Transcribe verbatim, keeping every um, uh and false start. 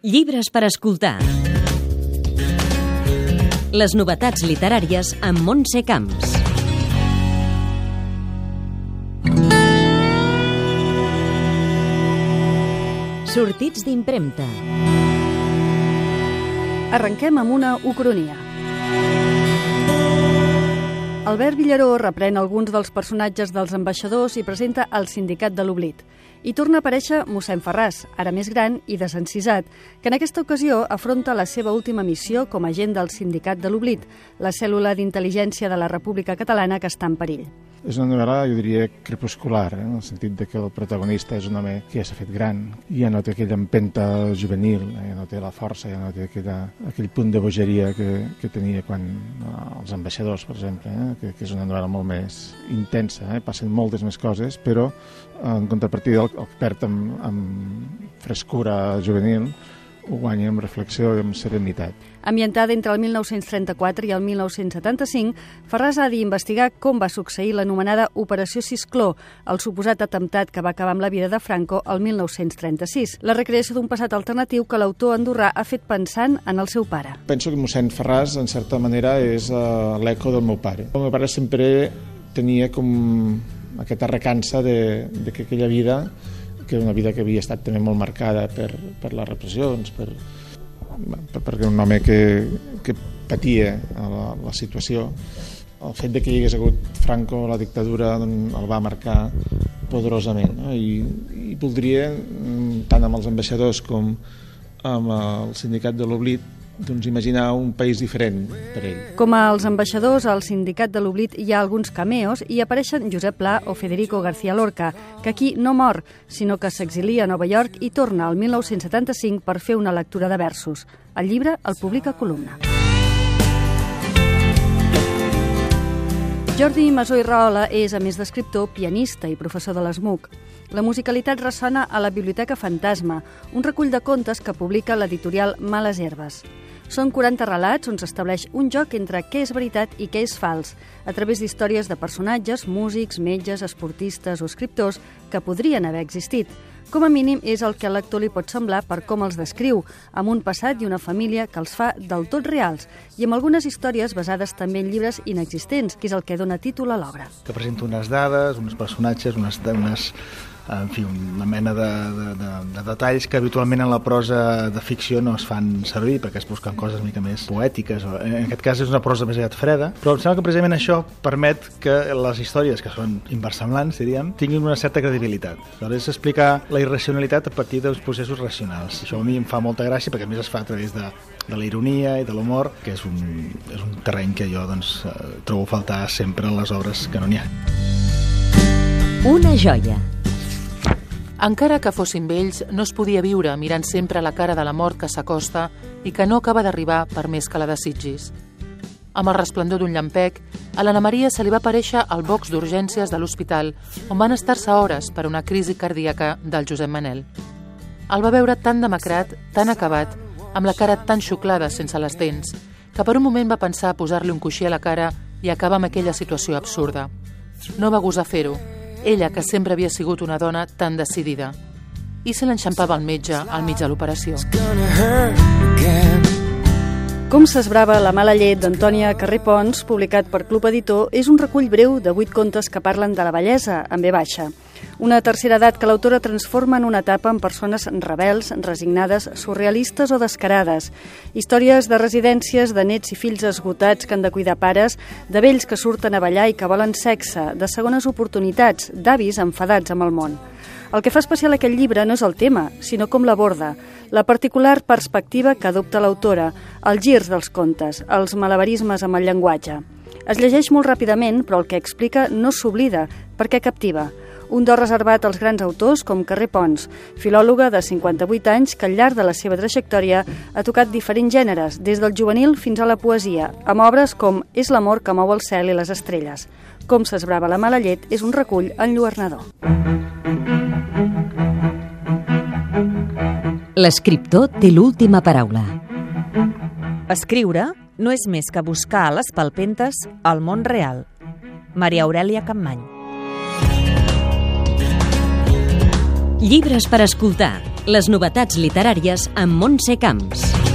Llibres per escoltar. Les novetats literàries amb Montse Camps. Sortits d'impremta. Arrenquem amb una ucronia. Albert Villaró reprèn alguns dels personatges dels ambaixadors i presenta el Sindicat de l'Oblit. I torna a aparèixer mossèn Ferràs, ara més gran i desencisat, que en aquesta ocasió afronta la seva última missió com a agent del Sindicat de l'Oblit, la cèl·lula d'intel·ligència de la República Catalana que està en perill. És una novel·la, jo diria, crepuscular, eh? En el sentit de que el protagonista és un home que ja s'ha fet gran, ja no té aquella empenta juvenil, eh? Ja no té la força, ja no té aquella, aquell punt de bogeria que, que tenia quan eh, els ambaixadors, per exemple, eh? que, que és una novel·la molt més intensa, eh? Passen moltes més coses, però en contrapartida el, el que perd amb, amb frescura juvenil ho guanya amb reflexió i amb serenitat. Ambientada entre el mil nou-cents trenta-quatre i el mil nou-cents setanta-cinc, Ferràs ha d'investigar com va succeir l'anomenada Operació Siscló, el suposat atemptat que va acabar amb la vida de Franco el mil nou-cents trenta-sis, la recreació d'un passat alternatiu que l'autor andorrà ha fet pensant en el seu pare. Penso que mossèn Ferràs, en certa manera, és uh, l'eco del meu pare. El meu pare sempre tenia com aquesta recança de, de que aquella vida, que era una vida que havia estat també molt marcada per, per les repressions, per, per, perquè un home que, que patia la, la situació. El fet de que hi hagués hagut Franco, la dictadura, el va marcar poderosament. No? I, I voldria, tant amb els ambaixadors com amb el Sindicat de l'Oblit, doncs imaginar un país diferent per ell. Com als ambaixadors, al Sindicat de l'Oblit hi ha alguns cameos i apareixen Josep Pla o Federico García Lorca, que aquí no mor, sinó que s'exilia a Nova York i torna al mil nou-cents setanta-cinc per fer una lectura de versos. El llibre el publica Columna. Jordi Masó i Rahola és, a més d'escriptor, pianista i professor de l'ESMUC. La musicalitat ressona a la Biblioteca Fantasma, un recull de contes que publica l'editorial Males Herbes. Són quaranta relats on s'estableix un joc entre què és veritat i què és fals, a través d'històries de personatges, músics, metges, esportistes o escriptors que podrien haver existit. Com a mínim és el que al lector li pot semblar per com els descriu, amb un passat i una família que els fa del tot reals, i amb algunes històries basades també en llibres inexistents, que és el que dona títol a l'obra. Que presenta unes dades, uns personatges, unes, unes en fi, una mena de, de, de, de detalls que habitualment en la prosa de ficció no es fan servir perquè es busquen coses una mica més poètiques, o en aquest cas és una prosa més aviat freda, però em sembla que precisament això permet que les històries, que són inversemblants, diríem, tinguin una certa credibilitat. Aleshores, és explicar la irracionalitat a partir dels processos racionals. Això a mi em fa molta gràcia perquè a més es fa a través de, de la ironia i de l'humor, que és un, és un terreny que jo doncs, trobo a faltar sempre en les obres que no n'hi ha. Una joia. Encara que fossin vells, no es podia viure mirant sempre la cara de la mort que s'acosta i que no acaba d'arribar per més que la desitgis. Amb el resplendor d'un llampec, a l'Anna Maria se li va aparèixer el box d'urgències de l'hospital, on van estar-se hores per una crisi cardíaca del Josep Manel. El va veure tan demacrat, tan acabat, amb la cara tan xuclada sense les dents, que per un moment va pensar posar-li un coixí a la cara i acabar amb aquella situació absurda. No va gosar fer-ho, ella que sempre havia sigut una dona tan decidida. I se l'enxampava el metge al mig de l'operació. Com s'esbrava la mala llet d'Antònia Carré Pons, publicat per Club Editor, és un recull breu de vuit contes que parlen de la bellesa, en ve baixa. Una tercera edat que l'autora transforma en una etapa en persones rebels, resignades, surrealistes o descarades. Històries de residències, de nets i fills esgotats que han de cuidar pares, de vells que surten a ballar i que volen sexe, de segones oportunitats, d'avis enfadats amb el món. El que fa especial aquest llibre no és el tema, sinó com l'aborda, la particular perspectiva que adopta l'autora, els girs dels contes, els malabarismes amb el llenguatge. Es llegeix molt ràpidament, però el que explica no s'oblida, perquè captiva. Un do reservat als grans autors com Carré Pons, filòloga de cinquanta-vuit anys que al llarg de la seva trajectòria ha tocat diferents gèneres, des del juvenil fins a la poesia, amb obres com És l'amor que mou el cel i les estrelles. Com s'esbrava la mala llet és un recull enlluernador. L'escriptor té l'última paraula. Escriure no és més que buscar a les palpentes el món real. Maria Aurèlia Campmany. Llibres per escoltar. Les novetats literàries amb Montse Camps.